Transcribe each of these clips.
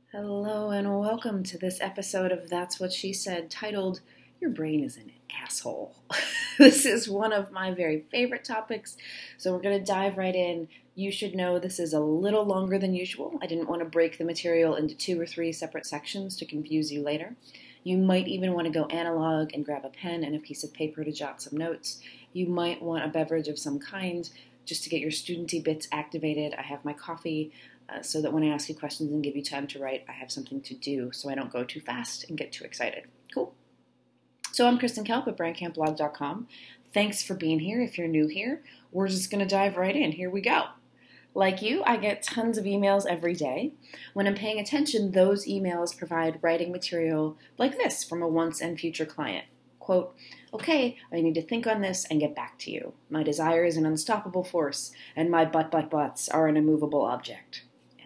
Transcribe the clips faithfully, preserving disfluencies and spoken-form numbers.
Hello and welcome to this episode of That's What She Said, titled Your Brain is an Asshole. This is one of my very favorite topics, so we're going to dive right in. You should know this is a little longer than usual. I didn't want to break the material into two or three separate sections to confuse you later. You might even want to go analog and grab a pen and a piece of paper to jot some notes. You might want a beverage of some kind just to get your studenty bits activated. I have my coffee. Uh, so that when I ask you questions and give you time to write, I have something to do so I don't go too fast and get too excited. Cool. So I'm Kristen Kelp at brain camp blog dot com. Thanks for being here. If you're new here, we're just going to dive right in. Here we go. Like you, I get tons of emails every day. When I'm paying attention, those emails provide writing material like this from a once and future client. Quote, okay, I need to think on this and get back to you. My desire is an unstoppable force, and my but but buts are an immovable object.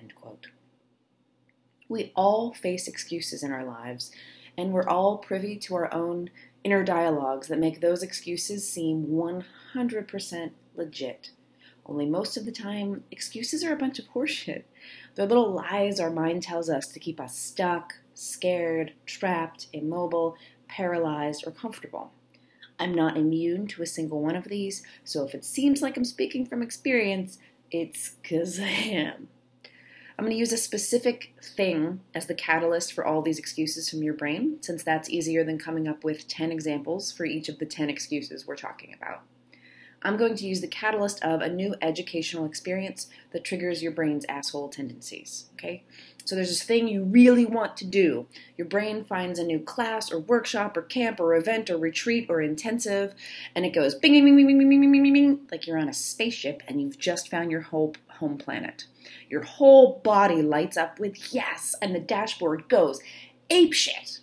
We all face excuses in our lives, and we're all privy to our own inner dialogues that make those excuses seem one hundred percent legit. Only most of the time, excuses are a bunch of horseshit. They're little lies our mind tells us to keep us stuck, scared, trapped, immobile, paralyzed, or comfortable. I'm not immune to a single one of these, so if it seems like I'm speaking from experience, it's 'cause I am. I'm going to use a specific thing as the catalyst for all these excuses from your brain, since that's easier than coming up with ten examples for each of the ten excuses we're talking about. I'm going to use the catalyst of a new educational experience that triggers your brain's asshole tendencies, okay? So there's this thing you really want to do. Your brain finds a new class or workshop or camp or event or retreat or intensive, and it goes bing, bing, bing, bing, bing, bing, bing, bing, bing, like you're on a spaceship and you've just found your whole home planet. Your whole body lights up with yes, and the dashboard goes apeshit.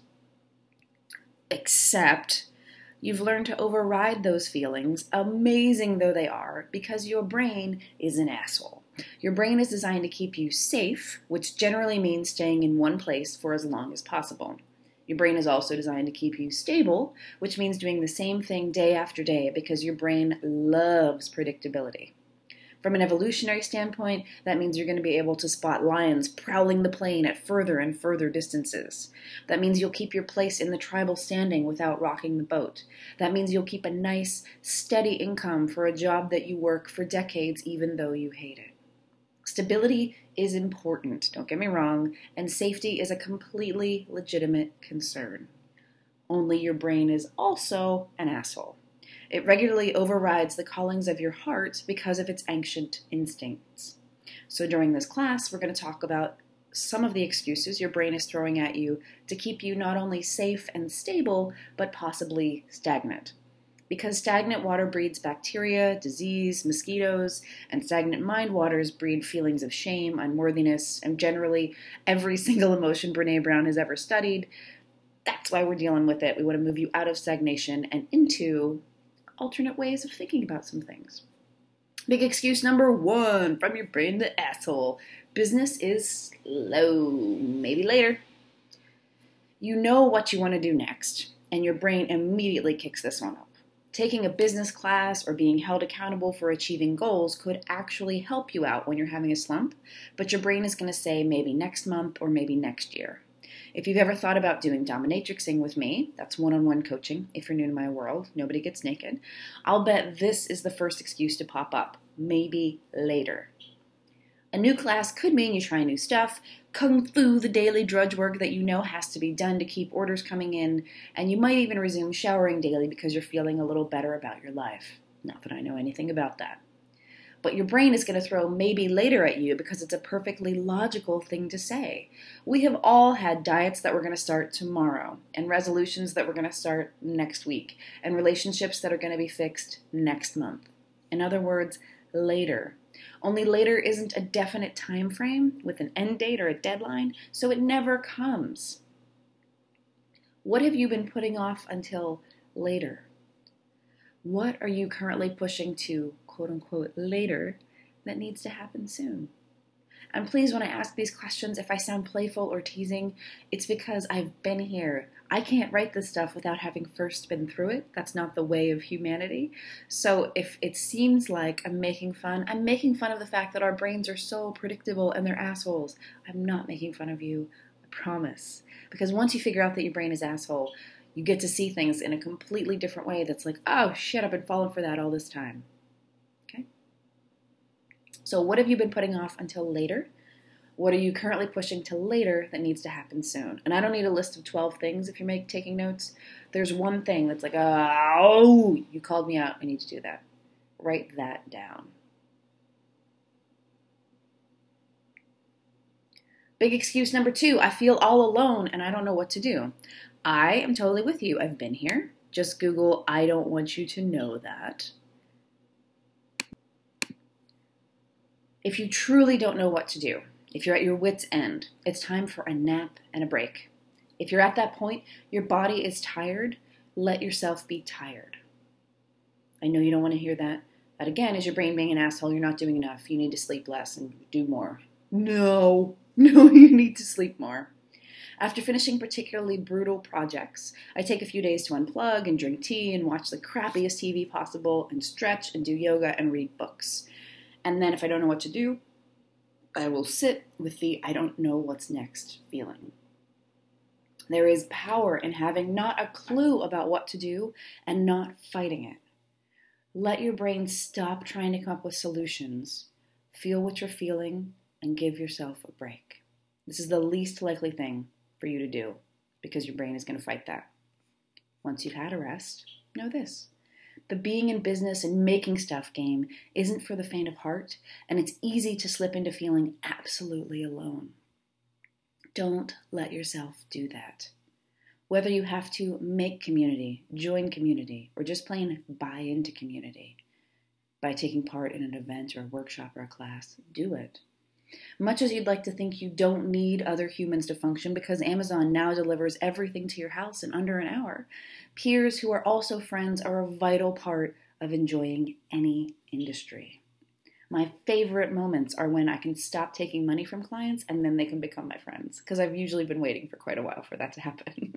Except you've learned to override those feelings, amazing though they are, because your brain is an asshole. Your brain is designed to keep you safe, which generally means staying in one place for as long as possible. Your brain is also designed to keep you stable, which means doing the same thing day after day because your brain loves predictability. From an evolutionary standpoint, that means you're going to be able to spot lions prowling the plain at further and further distances. That means you'll keep your place in the tribal standing without rocking the boat. That means you'll keep a nice, steady income for a job that you work for decades even though you hate it. Stability is important, don't get me wrong, and safety is a completely legitimate concern. Only your brain is also an asshole. It regularly overrides the callings of your heart because of its ancient instincts. So during this class, we're going to talk about some of the excuses your brain is throwing at you to keep you not only safe and stable, but possibly stagnant. Because stagnant water breeds bacteria, disease, mosquitoes, and stagnant mind waters breed feelings of shame, unworthiness, and generally every single emotion Brené Brown has ever studied. That's why we're dealing with it. We want to move you out of stagnation and into alternate ways of thinking about some things. Big excuse number one from your brain, the asshole. Business is slow. Maybe later. You know what you want to do next, and your brain immediately kicks this one up. Taking a business class or being held accountable for achieving goals could actually help you out when you're having a slump, but your brain is going to say maybe next month or maybe next year. If you've ever thought about doing dominatrixing with me, that's one-on-one coaching. If you're new to my world, nobody gets naked. I'll bet this is the first excuse to pop up. Maybe later. A new class could mean you try new stuff, kung fu the daily drudge work that you know has to be done to keep orders coming in, and you might even resume showering daily because you're feeling a little better about your life. Not that I know anything about that. But your brain is going to throw maybe later at you because it's a perfectly logical thing to say. We have all had diets that we're going to start tomorrow, and resolutions that we're going to start next week, and relationships that are going to be fixed next month. In other words, later. Only later isn't a definite time frame with an end date or a deadline, so it never comes. What have you been putting off until later? What are you currently pushing to, quote unquote, later that needs to happen soon? And please, when I ask these questions, if I sound playful or teasing, it's because I've been here. I can't write this stuff without having first been through it. That's not the way of humanity. So if it seems like I'm making fun, I'm making fun of the fact that our brains are so predictable and they're assholes. I'm not making fun of you. promise. Because once you figure out that your brain is asshole, you get to see things in a completely different way that's like, oh shit, I've been falling for that all this time. Okay? So what have you been putting off until later? What are you currently pushing to later that needs to happen soon? And I don't need a list of twelve things if you're make, taking notes. There's one thing that's like, oh, you called me out. I need to do that. Write that down. Big excuse number two, I feel all alone and I don't know what to do. I am totally with you. I've been here. Just Google, I don't want you to know that. If you truly don't know what to do, if you're at your wit's end, it's time for a nap and a break. If you're at that point, your body is tired, let yourself be tired. I know you don't want to hear that. That again is your brain being an asshole. You're not doing enough. You need to sleep less and do more. No, no, you need to sleep more. After finishing particularly brutal projects, I take a few days to unplug and drink tea and watch the crappiest T V possible and stretch and do yoga and read books. And then if I don't know what to do, I will sit with the I don't know what's next feeling. There is power in having not a clue about what to do and not fighting it. Let your brain stop trying to come up with solutions. Feel what you're feeling and give yourself a break. This is the least likely thing for you to do because your brain is going to fight that. Once you've had a rest, know this. The being in business and making stuff game isn't for the faint of heart, and it's easy to slip into feeling absolutely alone. Don't let yourself do that. Whether you have to make community, join community, or just plain buy into community by taking part in an event or a workshop or a class, do it. Much as you'd like to think you don't need other humans to function because Amazon now delivers everything to your house in under an hour, peers who are also friends are a vital part of enjoying any industry. My favorite moments are when I can stop taking money from clients and then they can become my friends, because I've usually been waiting for quite a while for that to happen.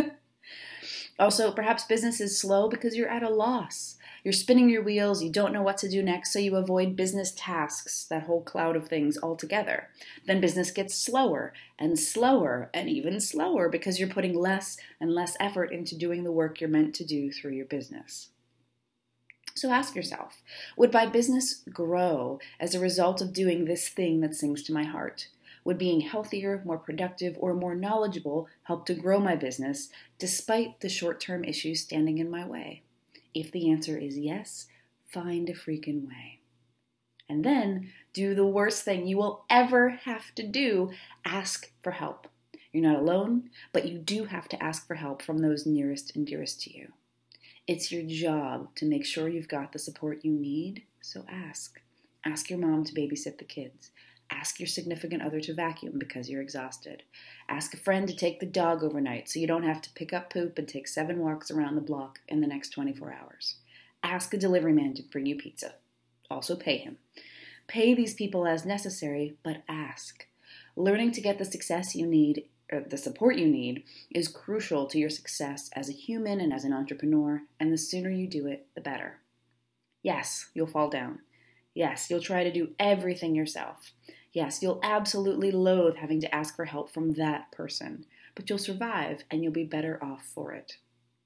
Also, perhaps business is slow because you're at a loss. You're spinning your wheels, you don't know what to do next, so you avoid business tasks, that whole cloud of things altogether. Then business gets slower and slower and even slower because you're putting less and less effort into doing the work you're meant to do through your business. So ask yourself, would my business grow as a result of doing this thing that sings to my heart? Would being healthier, more productive, or more knowledgeable help to grow my business despite the short-term issues standing in my way? If the answer is yes, find a freaking way. And then do the worst thing you will ever have to do, ask for help. You're not alone, but you do have to ask for help from those nearest and dearest to you. It's your job to make sure you've got the support you need, so ask. Ask your mom to babysit the kids. Ask your significant other to vacuum because you're exhausted. Ask a friend to take the dog overnight so you don't have to pick up poop and take seven walks around the block in the next twenty-four hours. Ask a delivery man to bring you pizza. Also pay him. Pay these people as necessary, but ask. Learning to get the success you need, or the support you need, is crucial to your success as a human and as an entrepreneur, and the sooner you do it, the better. Yes, you'll fall down. Yes, you'll try to do everything yourself. Yes, you'll absolutely loathe having to ask for help from that person, but you'll survive and you'll be better off for it.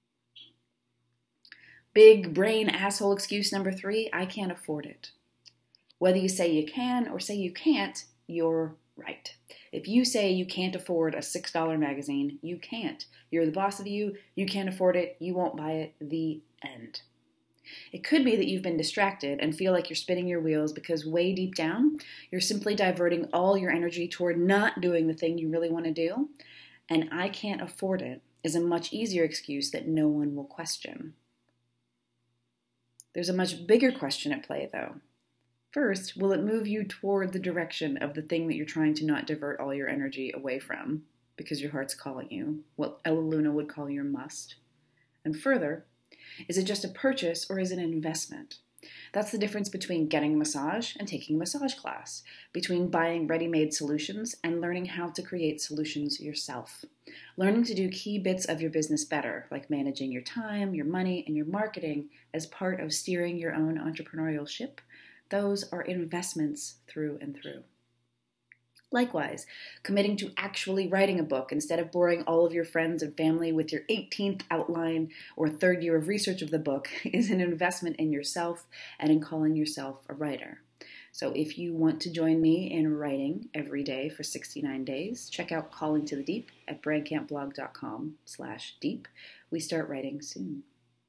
Big brain asshole excuse number three, I can't afford it. Whether you say you can or say you can't, you're right. If you say you can't afford a six dollar magazine, you can't. You're the boss of you, you can't afford it, you won't buy it, the end. It could be that you've been distracted and feel like you're spinning your wheels because way deep down, you're simply diverting all your energy toward not doing the thing you really want to do. And I can't afford it is a much easier excuse that no one will question. There's a much bigger question at play, though. First, will it move you toward the direction of the thing that you're trying to not divert all your energy away from because your heart's calling you, what Ella Luna would call your must? And further, is it just a purchase or is it an investment? That's the difference between getting a massage and taking a massage class, between buying ready-made solutions and learning how to create solutions yourself. Learning to do key bits of your business better, like managing your time, your money, and your marketing as part of steering your own entrepreneurial ship, those are investments through and through. Likewise, committing to actually writing a book instead of boring all of your friends and family with your eighteenth outline or third year of research of the book is an investment in yourself and in calling yourself a writer. So if you want to join me in writing every day for sixty-nine days, check out Calling to the Deep at brandcampblog.com slash deep. We start writing soon.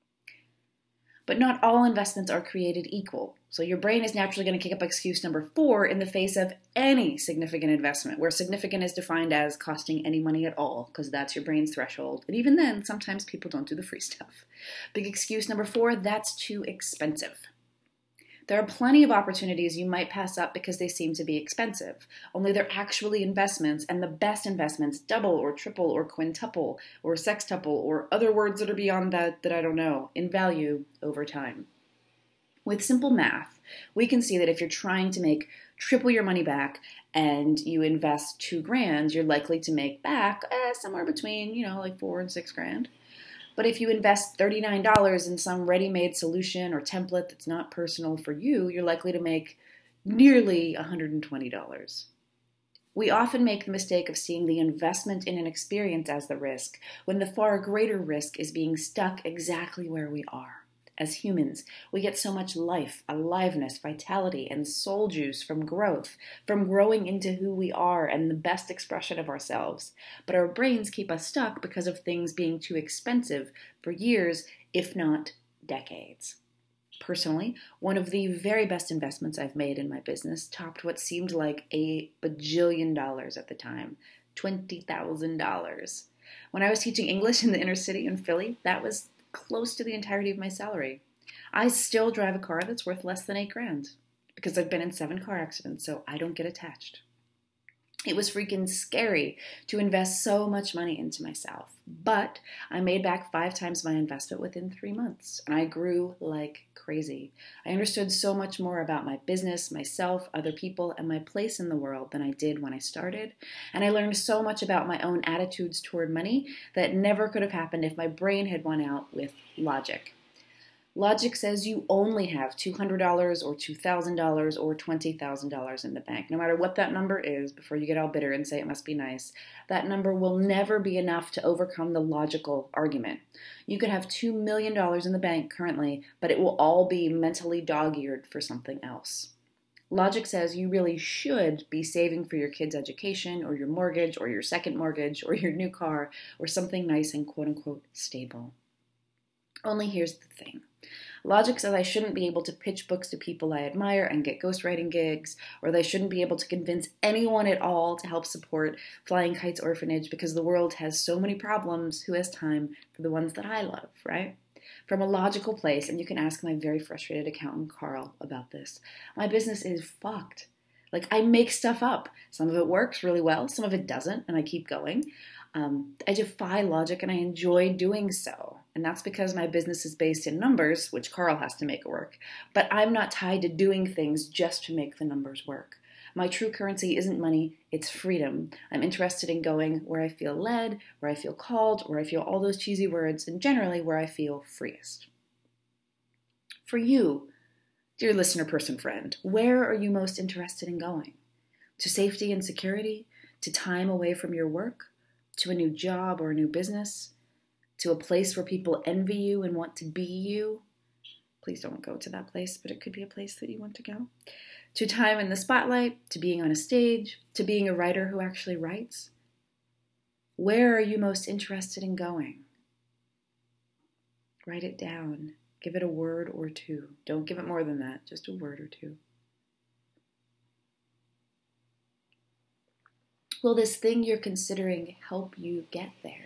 But not all investments are created equal. So your brain is naturally going to kick up excuse number four in the face of any significant investment, where significant is defined as costing any money at all, because that's your brain's threshold. And even then, sometimes people don't do the free stuff. Big excuse number four, that's too expensive. There are plenty of opportunities you might pass up because they seem to be expensive. Only they're actually investments, and the best investments double or triple or quintuple or sextuple or other words that are beyond that that I don't know in value over time. With simple math, we can see that if you're trying to make triple your money back and you invest two grand, you're likely to make back eh, somewhere between, you know, like four and six grand. But if you invest thirty-nine dollars in some ready-made solution or template that's not personal for you, you're likely to make nearly one hundred twenty dollars. We often make the mistake of seeing the investment in an experience as the risk, when the far greater risk is being stuck exactly where we are. As humans, we get so much life, aliveness, vitality, and soul juice from growth, from growing into who we are and the best expression of ourselves. But our brains keep us stuck because of things being too expensive for years, if not decades. Personally, one of the very best investments I've made in my business topped what seemed like a bajillion dollars at the time, twenty thousand dollars. When I was teaching English in the inner city in Philly, that was close to the entirety of my salary. I still drive a car that's worth less than eight grand because I've been in seven car accidents, so I don't get attached. It was freaking scary to invest so much money into myself, but I made back five times my investment within three months, and I grew like crazy. I understood so much more about my business, myself, other people, and my place in the world than I did when I started, and I learned so much about my own attitudes toward money that never could have happened if my brain had won out with logic. Logic says you only have two hundred dollars or two thousand dollars or twenty thousand dollars in the bank. No matter what that number is, before you get all bitter and say it must be nice, that number will never be enough to overcome the logical argument. You could have two million dollars in the bank currently, but it will all be mentally dog-eared for something else. Logic says you really should be saving for your kid's education or your mortgage or your second mortgage or your new car or something nice and quote-unquote stable. Only here's the thing. Logic says I shouldn't be able to pitch books to people I admire and get ghostwriting gigs, or that I shouldn't be able to convince anyone at all to help support Flying Kites Orphanage because the world has so many problems. Who has time for the ones that I love, right? From a logical place, and you can ask my very frustrated accountant, Carl, about this, my business is fucked. Like, I make stuff up. Some of it works really well, some of it doesn't, and I keep going. Um, I defy logic, and I enjoy doing so. And that's because my business is based in numbers, which Carl has to make work. But I'm not tied to doing things just to make the numbers work. My true currency isn't money, it's freedom. I'm interested in going where I feel led, where I feel called, where I feel all those cheesy words, and generally where I feel freest. For you, dear listener, person, friend, where are you most interested in going? To safety and security? To time away from your work? To a new job or a new business? To a place where people envy you and want to be you? Please don't go to that place, but it could be a place that you want to go. To time in the spotlight, to being on a stage, to being a writer who actually writes? Where are you most interested in going? Write it down. Give it a word or two. Don't give it more than that, just a word or two. Will this thing you're considering help you get there?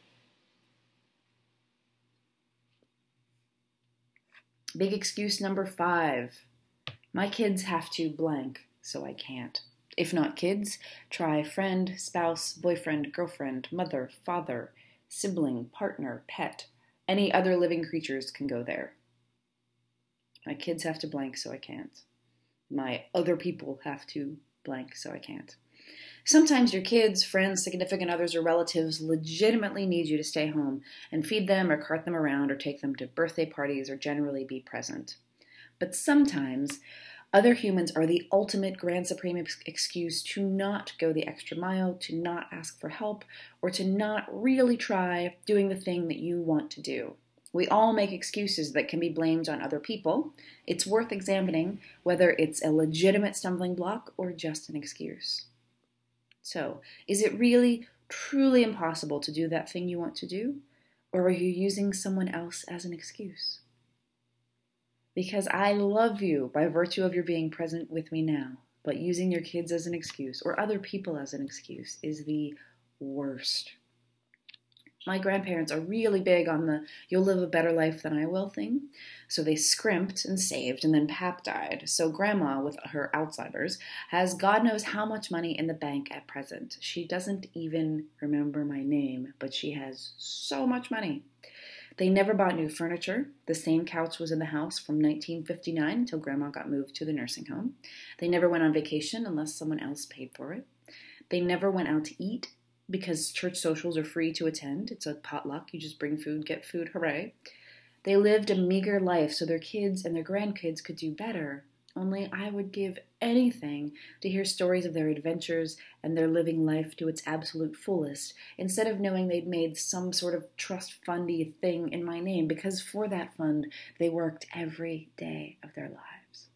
Big excuse number five. My kids have to blank, so I can't. If not kids, try friend, spouse, boyfriend, girlfriend, mother, father, sibling, partner, pet. Any other living creatures can go there. My kids have to blank, so I can't. My other people have to blank, so I can't. Sometimes your kids, friends, significant others, or relatives legitimately need you to stay home and feed them or cart them around or take them to birthday parties or generally be present. But sometimes Other humans are the ultimate grand supreme ex- excuse to not go the extra mile, to not ask for help, or to not really try doing the thing that you want to do. We all make excuses that can be blamed on other people. It's worth examining whether it's a legitimate stumbling block or just an excuse. So, is it really, truly impossible to do that thing you want to do? Or are you using someone else as an excuse? Because I love you by virtue of your being present with me now, but using your kids as an excuse or other people as an excuse is the worst. My grandparents are really big on the you'll live a better life than I will thing. So they scrimped and saved, and then Pap died. So Grandma, with her Alzheimer's, has God knows how much money in the bank at present. She doesn't even remember my name, but she has so much money. They never bought new furniture. The same couch was in the house from nineteen fifty-nine until Grandma got moved to the nursing home. They never went on vacation unless someone else paid for it. They never went out to eat because church socials are free to attend. It's a potluck. You just bring food, get food, hooray. They lived a meager life so their kids and their grandkids could do better. Only I would give anything to hear stories of their adventures and their living life to its absolute fullest, instead of knowing they'd made some sort of trust fundy thing in my name, because for that fund, they worked every day of their lives.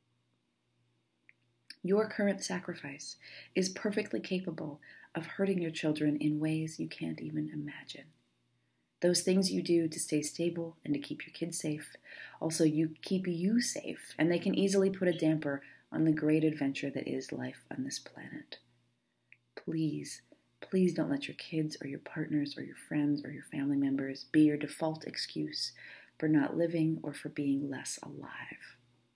Your current sacrifice is perfectly capable of hurting your children in ways you can't even imagine. Those things you do to stay stable and to keep your kids safe also you keep you safe, and they can easily put a damper on the great adventure that is life on this planet. Please, please don't let your kids or your partners or your friends or your family members be your default excuse for not living or for being less alive.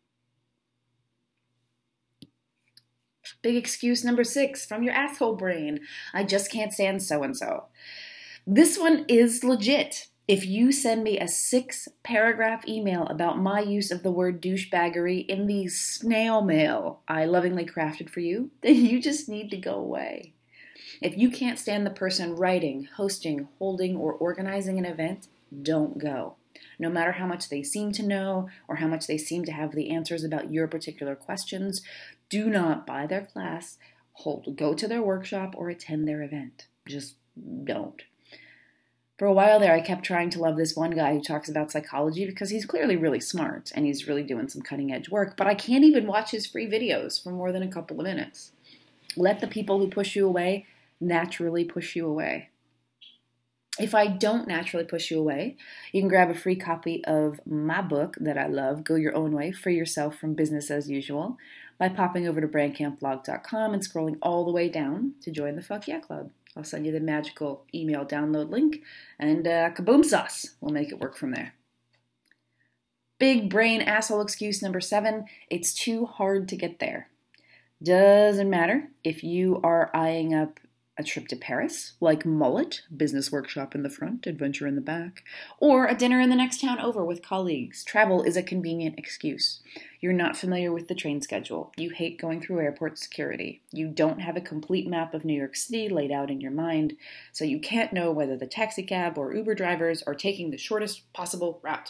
Big excuse number six from your asshole brain. I just can't stand so-and-so. This one is legit. If you send me a six-paragraph email about my use of the word douchebaggery in the snail mail I lovingly crafted for you, then you just need to go away. If you can't stand the person writing, hosting, holding, or organizing an event, don't go. No matter how much they seem to know or how much they seem to have the answers about your particular questions, do not buy their class, hold, go to their workshop, or attend their event. Just don't. For a while there, I kept trying to love this one guy who talks about psychology because he's clearly really smart and he's really doing some cutting-edge work, but I can't even watch his free videos for more than a couple of minutes. Let the people who push you away naturally push you away. If I don't naturally push you away, you can grab a free copy of my book that I love, Go Your Own Way, Free Yourself from Business as Usual, by popping over to brand camp blog dot com and scrolling all the way down to join the Fuck Yeah Club. I'll send you the magical email download link, and uh, kaboom sauce, we'll make it work from there. Big brain asshole excuse number seven, it's too hard to get there. Doesn't matter if you are eyeing up a trip to Paris, like Mullet, business workshop in the front, adventure in the back, or a dinner in the next town over with colleagues. Travel is a convenient excuse. You're not familiar with the train schedule. You hate going through airport security. You don't have a complete map of New York City laid out in your mind, so you can't know whether the taxi cab or Uber drivers are taking the shortest possible route.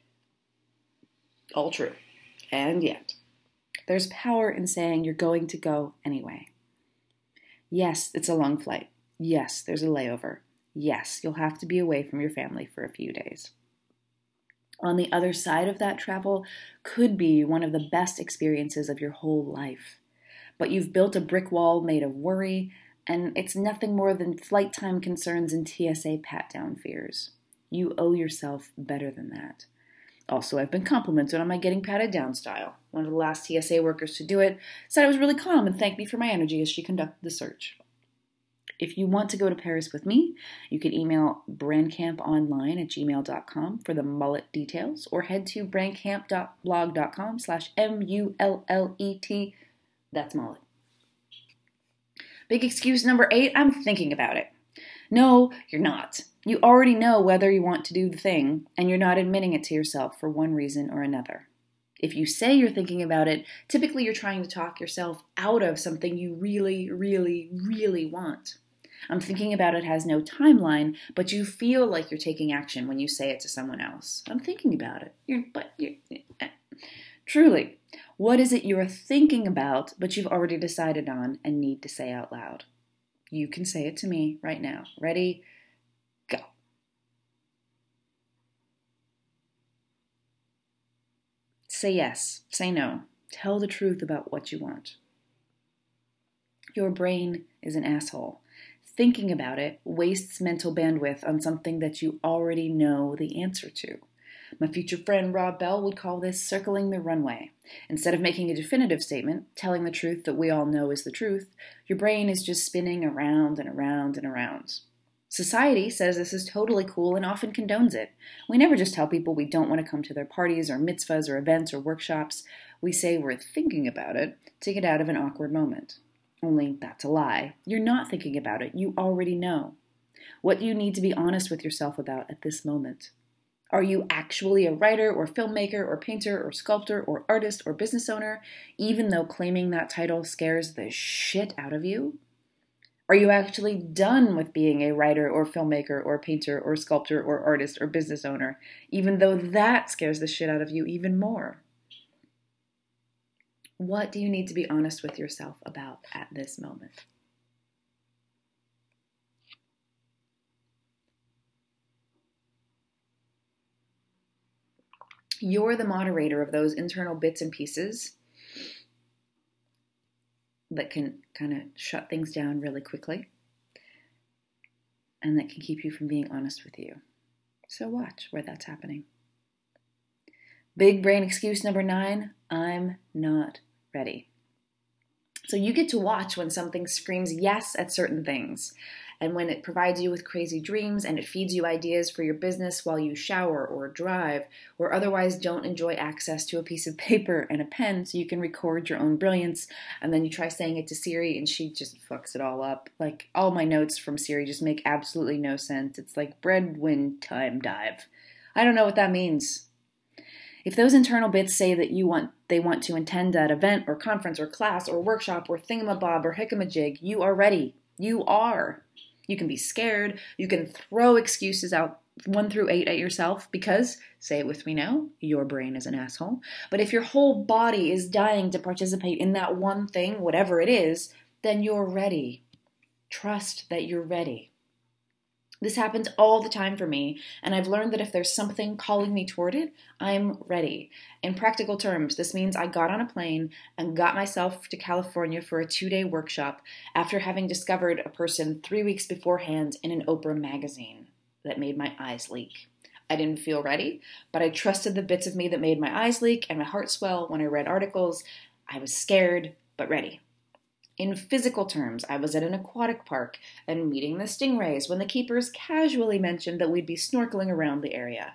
All true. And yet, there's power in saying you're going to go anyway. Yes, it's a long flight. Yes, there's a layover. Yes, you'll have to be away from your family for a few days. On the other side of that travel could be one of the best experiences of your whole life. But you've built a brick wall made of worry, and it's nothing more than flight time concerns and T S A pat-down fears. You owe yourself better than that. Also, I've been complimented on my getting patted down style. One of the last T S A workers to do it said I was really calm and thanked me for my energy as she conducted the search. If you want to go to Paris with me, you can email brandcamponline at gmail dot com for the mullet details, or head to brandcamp dot blog dot com slash M U L L E T. That's mullet. Big excuse number eight, I'm thinking about it. No, you're not. You already know whether you want to do the thing, and you're not admitting it to yourself for one reason or another. If you say you're thinking about it, typically you're trying to talk yourself out of something you really, really, really want. I'm thinking about it has no timeline, but you feel like you're taking action when you say it to someone else. I'm thinking about it. You're, but you're, Truly, what is it you're thinking about, but you've already decided on and need to say out loud? You can say it to me right now. Ready? Go. Say yes. Say no. Tell the truth about what you want. Your brain is an asshole. Thinking about it wastes mental bandwidth on something that you already know the answer to. My future friend Rob Bell would call this circling the runway. Instead of making a definitive statement, telling the truth that we all know is the truth, your brain is just spinning around and around and around. Society says this is totally cool and often condones it. We never just tell people we don't want to come to their parties or mitzvahs or events or workshops. We say we're thinking about it to get out of an awkward moment. Only that's a lie. You're not thinking about it. You already know. What do you need to be honest with yourself about at this moment? Are you actually a writer or filmmaker or painter or sculptor or artist or business owner, even though claiming that title scares the shit out of you? Are you actually done with being a writer or filmmaker or painter or sculptor or artist or business owner, even though that scares the shit out of you even more? What do you need to be honest with yourself about at this moment? You're the moderator of those internal bits and pieces that can kind of shut things down really quickly and that can keep you from being honest with you. So watch where that's happening. Big brain excuse number nine, I'm not ready. So you get to watch when something screams yes at certain things, and when it provides you with crazy dreams and it feeds you ideas for your business while you shower or drive, or otherwise don't enjoy access to a piece of paper and a pen so you can record your own brilliance, and then you try saying it to Siri and she just fucks it all up. Like, all my notes from Siri just make absolutely no sense. It's like breadwind time dive. I don't know what that means. If those internal bits say that you want, they want to attend that event or conference or class or workshop or thingamabob or hickamajig, you are ready. You are. You can be scared. You can throw excuses out one through eight at yourself because, say it with me now, your brain is an asshole. But if your whole body is dying to participate in that one thing, whatever it is, then you're ready. Trust that you're ready. This happens all the time for me, and I've learned that if there's something calling me toward it, I'm ready. In practical terms, this means I got on a plane and got myself to California for a two-day workshop after having discovered a person three weeks beforehand in an Oprah magazine that made my eyes leak. I didn't feel ready, but I trusted the bits of me that made my eyes leak and my heart swell when I read articles. I was scared, but ready. In physical terms, I was at an aquatic park and meeting the stingrays when the keepers casually mentioned that we'd be snorkeling around the area.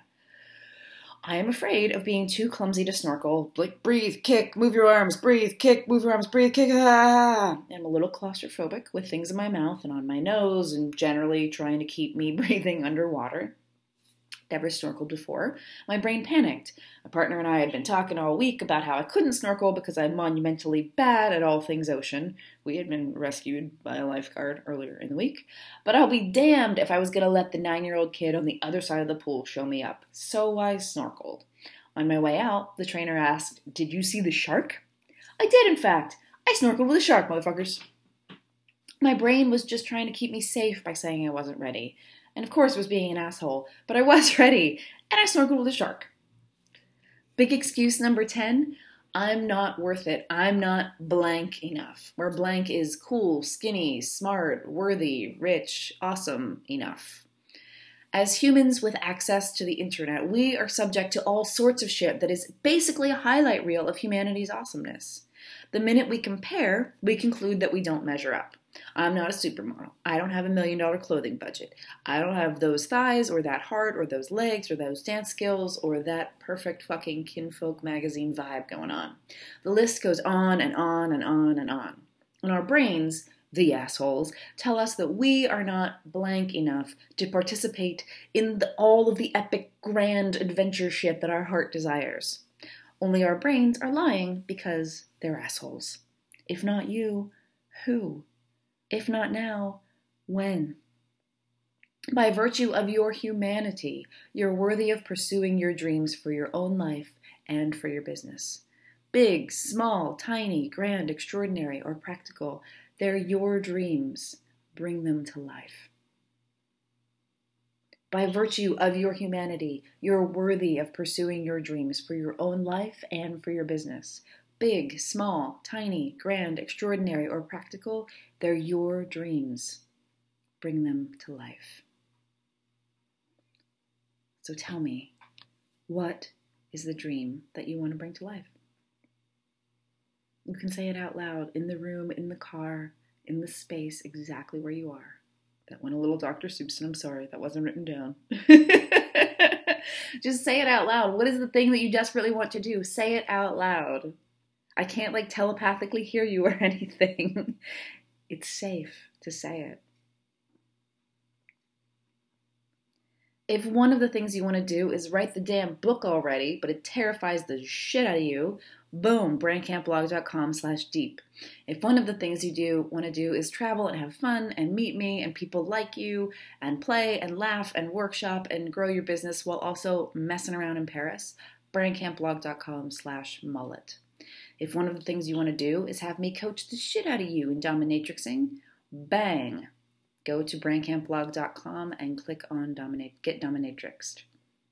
I am afraid of being too clumsy to snorkel. Like, breathe, kick, move your arms, breathe, kick, move your arms, breathe, kick, ah! I'm a little claustrophobic with things in my mouth and on my nose and generally trying to keep me breathing underwater. Never snorkeled before. My brain panicked. My partner and I had been talking all week about how I couldn't snorkel because I'm monumentally bad at all things ocean. We had been rescued by a lifeguard earlier in the week. But I'll be damned if I was going to let the nine-year-old kid on the other side of the pool show me up. So I snorkeled. On my way out, the trainer asked, "Did you see the shark?" I did, in fact. I snorkeled with a shark, motherfuckers. My brain was just trying to keep me safe by saying I wasn't ready. And of course, was being an asshole, but I was ready, and I snorkeled with a shark. Big excuse number ten, I'm not worth it. I'm not blank enough. Where blank is cool, skinny, smart, worthy, rich, awesome enough. As humans with access to the internet, we are subject to all sorts of shit that is basically a highlight reel of humanity's awesomeness. The minute we compare, we conclude that we don't measure up. I'm not a supermodel. I don't have a million dollar clothing budget. I don't have those thighs or that heart or those legs or those dance skills or that perfect fucking Kinfolk magazine vibe going on. The list goes on and on and on and on. And our brains, the assholes, tell us that we are not blank enough to participate in the, all of the epic grand adventure shit that our heart desires. Only our brains are lying because they're assholes. If not you, who? If not now, when? By virtue of your humanity, you're worthy of pursuing your dreams for your own life and for your business. Big, small, tiny, grand, extraordinary, or practical. They're your dreams. Bring them to life. By virtue of your humanity, you're worthy of pursuing your dreams for your own life and for your business. Big, small, tiny, grand, extraordinary, or practical, they're your dreams. Bring them to life. So tell me, what is the dream that you want to bring to life? You can say it out loud in the room, in the car, in the space, exactly where you are. That went a little Doctor Seuss, and I'm sorry, that wasn't written down. Just say it out loud. What is the thing that you desperately want to do? Say it out loud. I can't like telepathically hear you or anything. It's safe to say it. If one of the things you want to do is write the damn book already, but it terrifies the shit out of you, boom, brandcampblog.com slash deep. If one of the things you do want to do is travel and have fun and meet me and people like you and play and laugh and workshop and grow your business while also messing around in Paris, brandcampblog.com slash mullet. If one of the things you want to do is have me coach the shit out of you in dominatrixing, bang, go to brandcampblog dot com and click on dominate, Get Dominatrixed.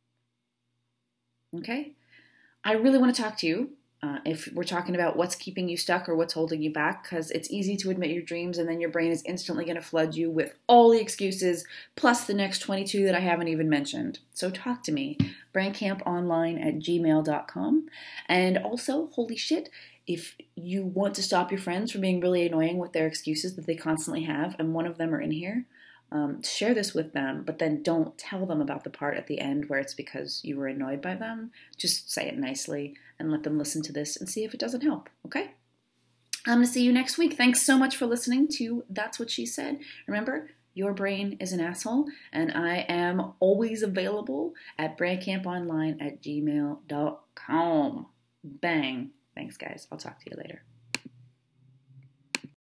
Okay? I really want to talk to you. Uh, if we're talking about what's keeping you stuck or what's holding you back, because it's easy to admit your dreams and then your brain is instantly going to flood you with all the excuses, plus the next twenty-two that I haven't even mentioned. So talk to me, brandcamponline at gmail dot com. And also, holy shit, if you want to stop your friends from being really annoying with their excuses that they constantly have, and one of them are in here, Um, share this with them, but then don't tell them about the part at the end where it's because you were annoyed by them. Just say it nicely and let them listen to this and see if it doesn't help, okay? I'm going to see you next week. Thanks so much for listening to That's What She Said. Remember, your brain is an asshole, and I am always available at brandcamponline at gmail dot com. Bang. Thanks, guys. I'll talk to you later.